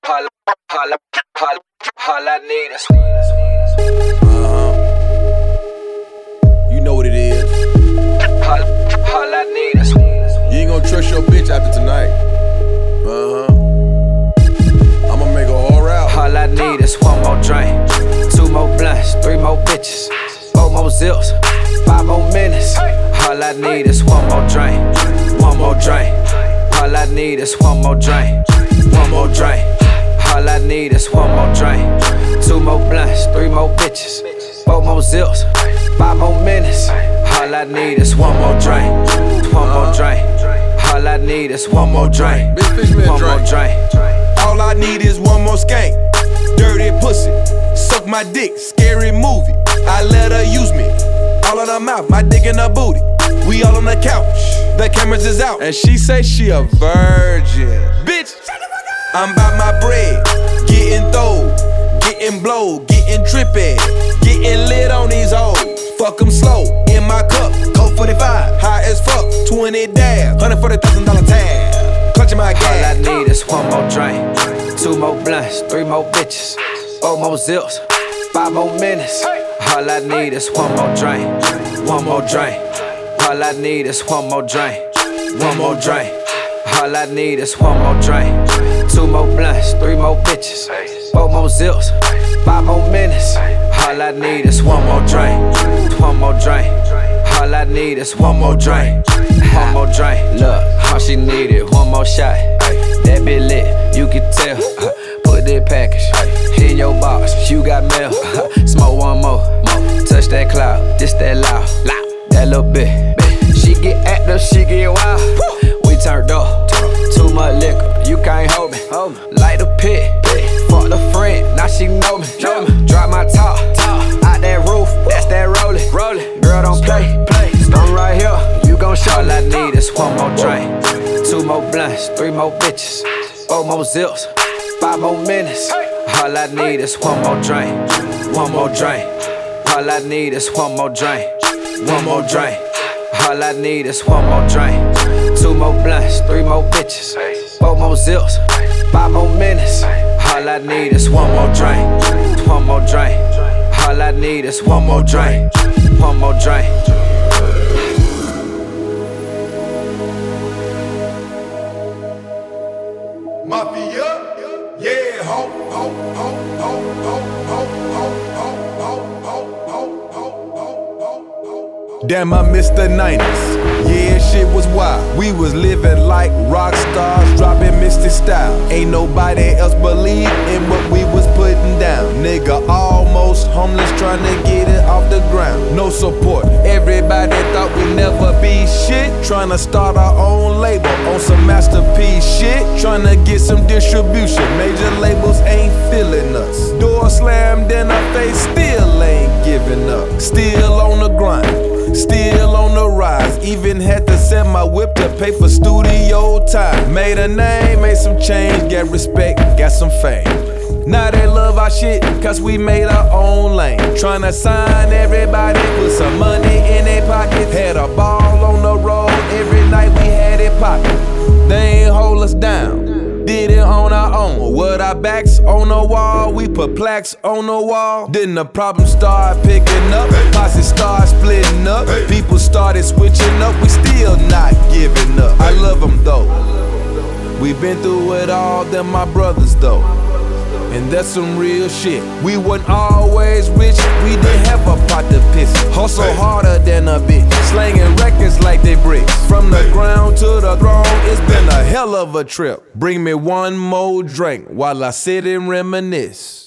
All I need is You know what it is. all I need is You ain't gonna trust your bitch after tonight. I'ma make her all out. all I need is one more drink, 2 more blunts, 3 more bitches, 4 more zips, 5 more minutes. All I need is one more drink, 1 more drink. All I need is one more drink, 1 more drink. All I need is one more drink, 2 more blunts, 3 more bitches, 4 more zips, 5 more minutes. All I need is one more drink, 1 more drink. All I need is one more drink, Big fish man 1 more drink. drink. All I need is one more skank. Dirty pussy, suck my dick, scary movie. I let her use me. All in her mouth, my dick in her booty. We all on the couch, the cameras is out. And she say she a virgin. Bitch, I'm about my bread. Getting thrown, getting blowed, getting trippy. Getting lit on these hoes. Fuck them slow, in my cup. Coke 45, high as fuck. 20 dabs, $140,000 tab. Clutching my gas. All I need is one more drink, 2 more blunts, 3 more bitches, 4 more zips, 5 more minutes. All I need is one more drink, 1 more drink. All I need is one more drink, 1 more drink. All I need is one more drink, 2 more blunts, 3 more bitches, 4 more zips, 5 more minutes. All I need is one more drink, 1 more drink. All I need is one more drink, 1 more drink. Look, all she needed, 1 more shot. That bit lit, you can tell. Put that package in your box, you got mail. Smoke 1 more, touch that cloud, this that loud. That little bit, she get active, she get wild. We turned up, too much liquor, you can't hold me. Light the pit, fuck the friend, now she know me. Drop my top, out that roof, that's that rollin'. Girl, don't play, I'm right here, you gon' show. All I need is 1 more drink, 2 more blunts, 3 more bitches, 4 more zips, 5 more minutes. All I need is 1 more drink, 1 more drink. All I need is 1 more drink, 1 more drink. All I need is 1 more drink, 2 more blunts, 3 more bitches, 4 more zips, 5 more minutes. All I need is 1 more drink, 1 more drink. All I need is 1 more drink, 1 more drink. Mafia, yeah, ho, ho, ho, ho, ho, ho, ho, ho, ho, ho, ho. Damn, I missed the 90s. Yeah, shit was wild. We was living like rock stars, dropping Mystic style. Ain't nobody else believe in what we was putting down. Nigga, almost homeless, trying to get it off the ground. No support. Everybody thought we'd never be shit. Trying to start our own label on some masterpiece shit. Trying to get some distribution. Major labels ain't feeling us. Door slammed in our face, still ain't giving up. Still on the grind. Still on the rise, even had to sell my whip to pay for studio time. Made a name, made some change, got respect, got some fame. Now they love our shit, cause we made our own lane. Tryna sign everybody, put some money in their pockets. Had a ball on the road, every night we had it poppin'. They ain't hold us down, did it on our own. With our backs on the wall, we put plaques on the wall. Then the problem started picking up, posse started splitting up. People started switching up, we still not giving up. I love them though, we been through it all, them my brothers though. And that's some real shit. We wasn't always rich, we didn't have a pot to piss. Hustle harder than a bitch, slanging records like they bricks. From the ground to the throne, it's been a hell of a trip. Bring me 1 more drink while I sit and reminisce.